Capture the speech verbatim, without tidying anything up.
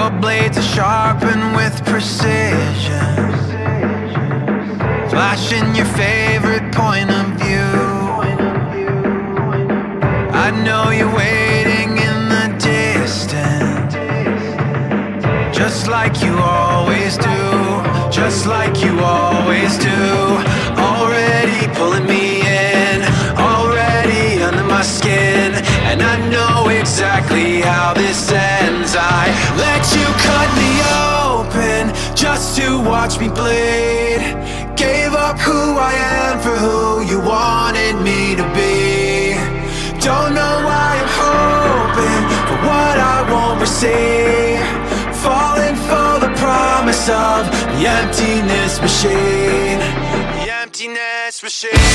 Your blades are sharpened with precision, flashing your favorite point of view. I know you're waiting in the distance, just like you always do, just like you always do. Already pulling me in, already under my skin, and I know exactly how this ends. I let you cut me open just to watch me bleed. Gave up who I am for who you wanted me to be. Don't know why I'm hoping for what I won't receive, falling for the promise of the emptiness machine. The emptiness machine.